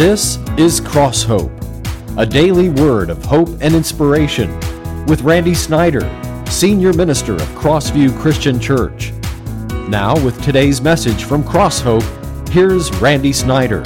This is Cross Hope, a daily word of hope and inspiration with Randy Snyder, Senior Minister of Crossview Christian Church. Now with today's message from Cross Hope, here's Randy Snyder.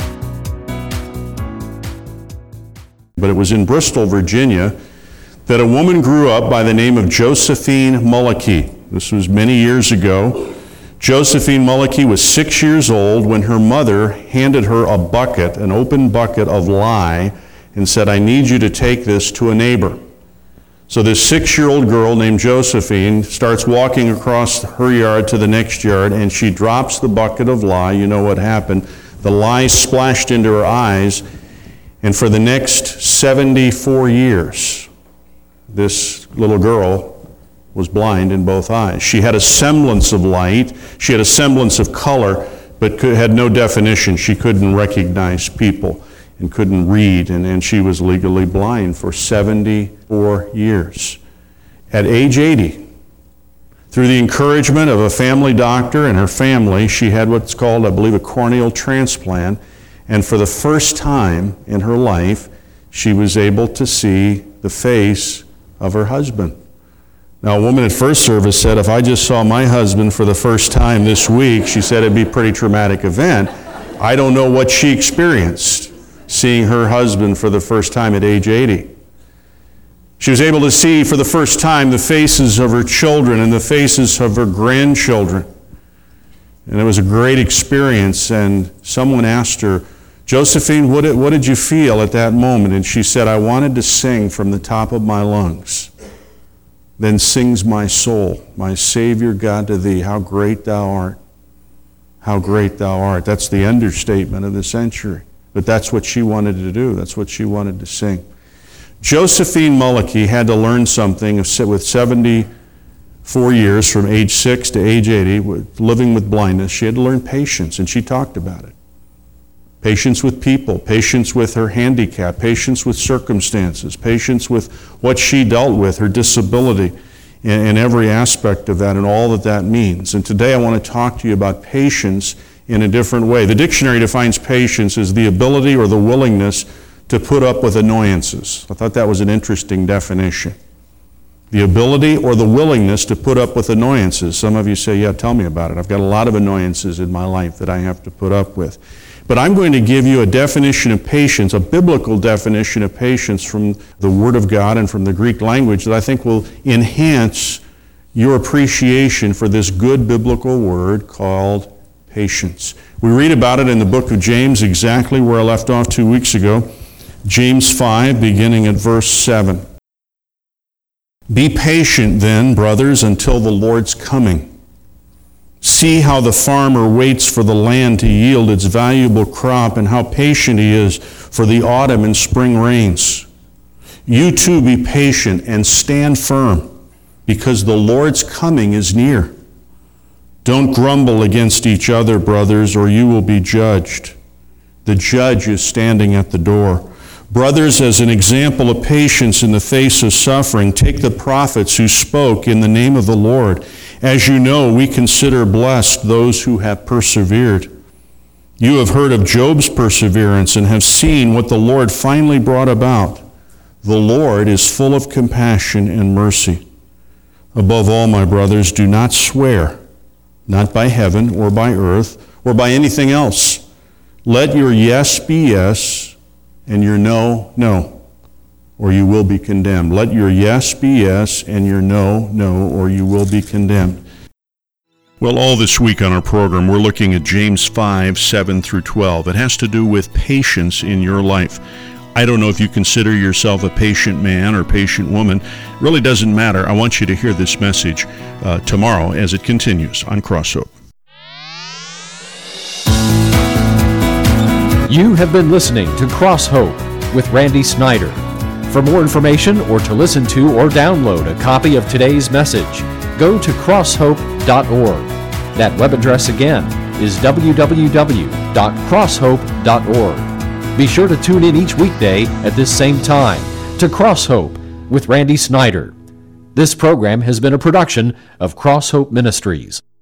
But it was in Bristol, Virginia, that a woman grew up by the name of Josephine Mulliky. This was many years ago. Josephine Mulliky was 6 years old when her mother handed her a bucket, an open bucket of lye, and said, "I need you to take this to a neighbor." So this 6-year-old girl named Josephine starts walking across her yard to the next yard, and she drops the bucket of lye. You know what happened. The lye splashed into her eyes, and for the next 74 years, this little girl was blind in both eyes. She had a semblance of light, she had a semblance of color, but had no definition. She couldn't recognize people and couldn't read, and she was legally blind for 74 years. At age 80, through the encouragement of a family doctor and her family, she had what's called, I believe, a corneal transplant, and for the first time in her life, she was able to see the face of her husband. Now, a woman at first service said, if I just saw my husband for the first time this week, she said it'd be a pretty traumatic event. I don't know what she experienced, seeing her husband for the first time at age 80. She was able to see for the first time the faces of her children and the faces of her grandchildren. And it was a great experience, and someone asked her, "Josephine, what did you feel at that moment?" And she said, "I wanted to sing from the top of my lungs. Then sings my soul, my Savior God to thee, how great thou art. How great thou art." That's the understatement of the century. But that's what she wanted to do. That's what she wanted to sing. Josephine Mulliky had to learn something with 74 years, from age 6 to age 80, living with blindness. She had to learn patience, and she talked about it. Patience with people, patience with her handicap, patience with circumstances, patience with what she dealt with, her disability, and every aspect of that and all that that means. And today I want to talk to you about patience in a different way. The dictionary defines patience as the ability or the willingness to put up with annoyances. I thought that was an interesting definition. The ability or the willingness to put up with annoyances. Some of you say, "Yeah, tell me about it. I've got a lot of annoyances in my life that I have to put up with." But I'm going to give you a definition of patience, a biblical definition of patience from the Word of God and from the Greek language that I think will enhance your appreciation for this good biblical word called patience. We read about it in the book of James, exactly where I left off 2 weeks ago. James 5, beginning at verse 7. "Be patient then, brothers, until the Lord's coming. See how the farmer waits for the land to yield its valuable crop, and how patient he is for the autumn and spring rains. You too be patient and stand firm, because the Lord's coming is near. Don't grumble against each other, brothers, or you will be judged. The judge is standing at the door. Brothers, as an example of patience in the face of suffering, take the prophets who spoke in the name of the Lord. As you know, we consider blessed those who have persevered. You have heard of Job's perseverance and have seen what the Lord finally brought about. The Lord is full of compassion and mercy. Above all, my brothers, do not swear, not by heaven or by earth or by anything else. Let your yes be yes and your no, no, or you will be condemned. Let your yes be yes and your no, no, or you will be condemned." Well, all this week on our program, we're looking at James 5, 7 through 12. It has to do with patience in your life. I don't know if you consider yourself a patient man or patient woman. It really doesn't matter. I want you to hear this message tomorrow as it continues on Cross Hope. You have been listening to Cross Hope with Randy Snyder. For more information or to listen to or download a copy of today's message, go to crosshope.org. That web address again is www.crosshope.org. Be sure to tune in each weekday at this same time to Cross Hope with Randy Snyder. This program has been a production of Cross Hope Ministries.